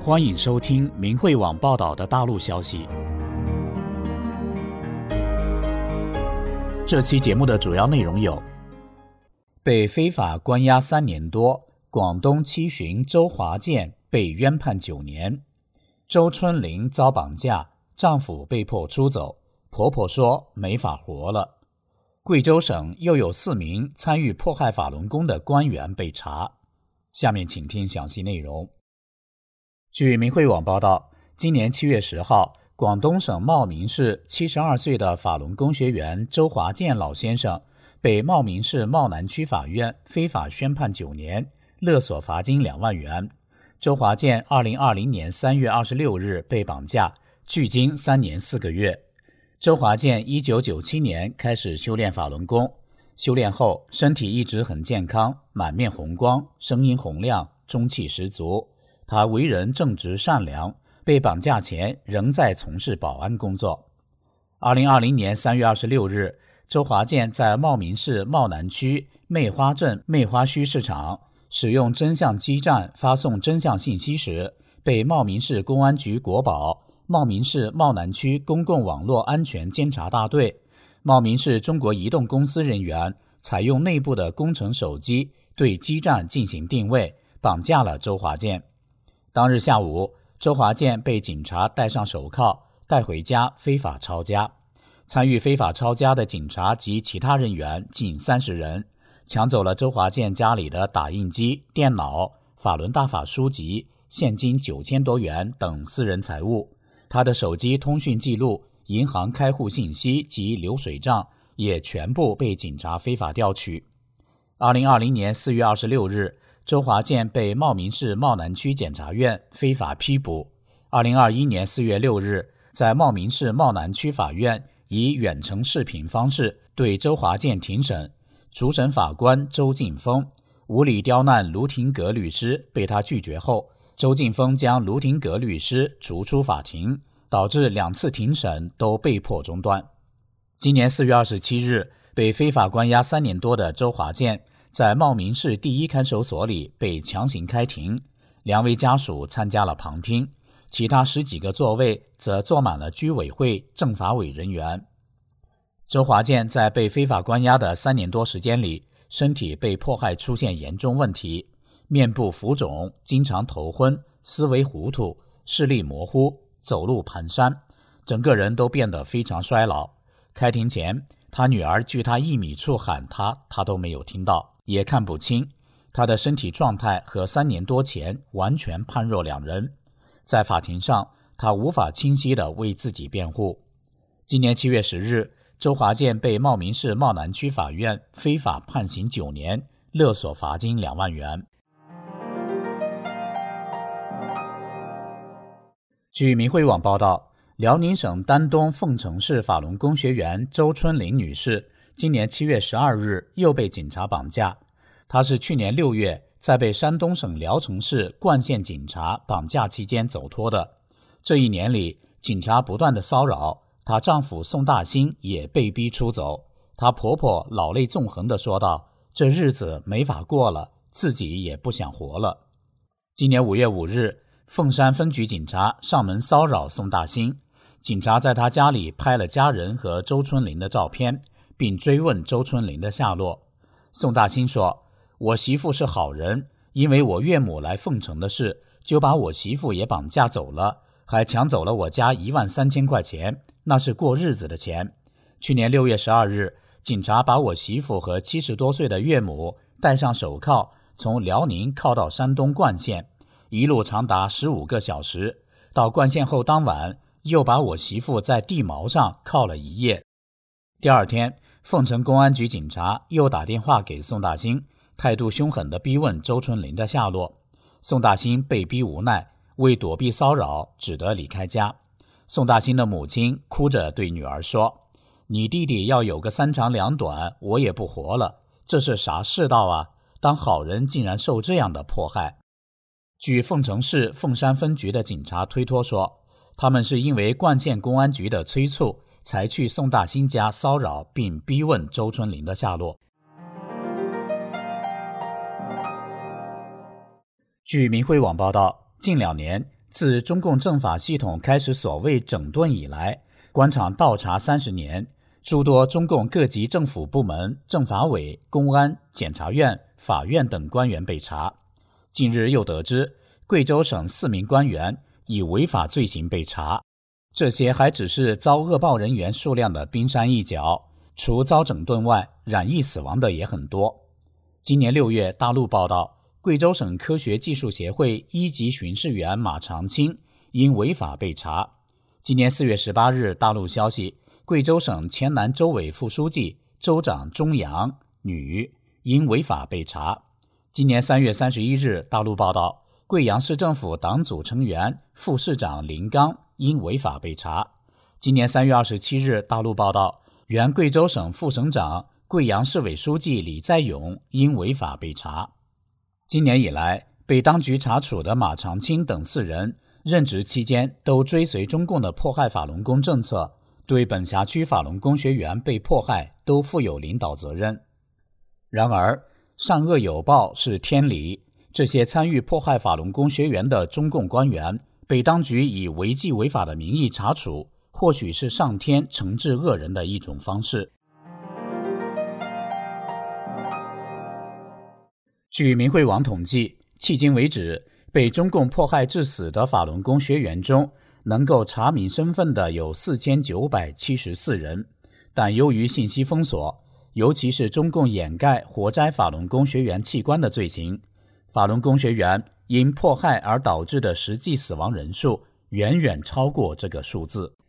欢迎收听明慧网报道的大陆消息。这期节目的主要内容有：被非法关押3年多，广东七旬周华健被冤判9年；周春玲遭绑架，丈夫被迫出走，婆婆说没法活了；贵州省又有4名参与迫害法轮功的官员被查。下面请听详细内容。据明慧网报道，今年7月10号，广东省茂名市72岁的法轮功学员周华健老先生被茂名市茂南区法院非法宣判9年，勒索罚金2万元。周华健2020年3月26日被绑架，距今3年4个月。周华健1997年开始修炼法轮功，修炼后身体一直很健康，满面红光，声音洪亮，中气十足。他为人正直善良，被绑架前仍在从事保安工作。2020年3月26日，周华健在茂名市茂南区媚花镇媚花墟市场使用真相基站发送真相信息时，被茂名市公安局国保、茂名市茂南区公共网络安全监察大队、茂名市中国移动公司人员采用内部的工程手机对基站进行定位，绑架了周华健。当日下午，周华健被警察戴上手铐，带回家非法抄家。参与非法抄家的警察及其他人员近30人，抢走了周华健家里的打印机、电脑、法轮大法书籍、现金9000多元等私人财物。他的手机通讯记录、银行开户信息及流水账也全部被警察非法调取。2020年4月26日，周华健被茂名市茂南区检察院非法批捕。2021年4月6日，在茂名市茂南区法院以远程视频方式对周华健庭审，主审法官周劲峰无理刁难卢廷格律师被他拒绝后，周劲峰将卢廷格律师逐出法庭，导致2次庭审都被迫中断。今年4月27日，被非法关押3年多的周华健在茂名市第一看守所里被强行开庭，2位家属参加了旁听，其他10几个座位则坐满了居委会、政法委人员。周华健在被非法关押的3年多时间里，身体被迫害出现严重问题，面部浮肿，经常头昏，思维糊涂，视力模糊，走路蹒跚，整个人都变得非常衰老。开庭前，他女儿距他1米处喊他都没有听到，也看不清。他的身体状态和3年多前完全判若两人。在法庭上，他无法清晰地为自己辩护。今年7月10日，周华健被茂名市茂南区法院非法判刑9年，勒索罚金2万元。据明慧网报道，辽宁省丹东凤城市法轮功学员周春玲女士今年7月12日又被警察绑架。她是去年6月在被山东省聊城市冠县警察绑架期间走脱的。这1年里，警察不断的骚扰，她丈夫宋大兴也被逼出走。她婆婆老泪纵横地说道：“这日子没法过了，自己也不想活了。”今年5月5日，凤山分局警察上门骚扰宋大兴，警察在他家里拍了家人和周春玲的照片，并追问周春玲的下落。宋大兴说：“我媳妇是好人，因为我岳母来凤城的事，就把我媳妇也绑架走了，还抢走了我家13000块钱，那是过日子的钱。去年6月12日，警察把我媳妇和70多岁的岳母戴上手铐，从辽宁铐到山东冠县，一路长达15个小时。到冠县后当晚，又把我媳妇在地锚上铐了一夜。第二天，凤城公安局警察又打电话给宋大兴，态度凶狠地逼问周春玲的下落。宋大兴被逼无奈，为躲避骚扰，只得离开家。宋大兴的母亲哭着对女儿说：“你弟弟要有个3长2短，我也不活了，这是啥世道啊？当好人竟然受这样的迫害。”据凤城市凤山分局的警察推脱说，他们是因为冠县公安局的催促，才去宋大兴家骚扰并逼问周春玲的下落。据明慧网报道，近2年， 自中共政法系统开始所谓整顿以来，官场倒查30年，诸多中共各级政府部门、政法委、公安、检察院、法院等官员被查。近日又得知，贵州省4名官员以违法罪行被查。这些还只是遭恶报人员数量的冰山一角，除遭整顿外，染疫死亡的也很多。今年6月，大陆报道，贵州省科学技术协会1级巡视员马长青因违法被查。今年4月18日，大陆消息，贵州省黔南州委副书记、州长钟阳女因违法被查。今年3月31日，大陆报道，贵阳市政府党组成员、副市长林刚因违法被查。今年3月27日，大陆报道，原贵州省副省长、贵阳市委书记李在勇因违法被查。今年以来，被当局查处的马长青等4人，任职期间都追随中共的迫害法轮功政策，对本辖区法轮功学员被迫害都负有领导责任。然而，善恶有报是天理，这些参与迫害法轮功学员的中共官员被当局以违纪违法的名义查处，或许是上天惩治恶人的一种方式。据明慧网统计，迄今为止，被中共迫害致死的法轮功学员中，能够查明身份的有4974人，但由于信息封锁，尤其是中共掩盖活摘法轮功学员器官的罪行，法轮功学员因迫害而导致的实际死亡人数远远超过这个数字。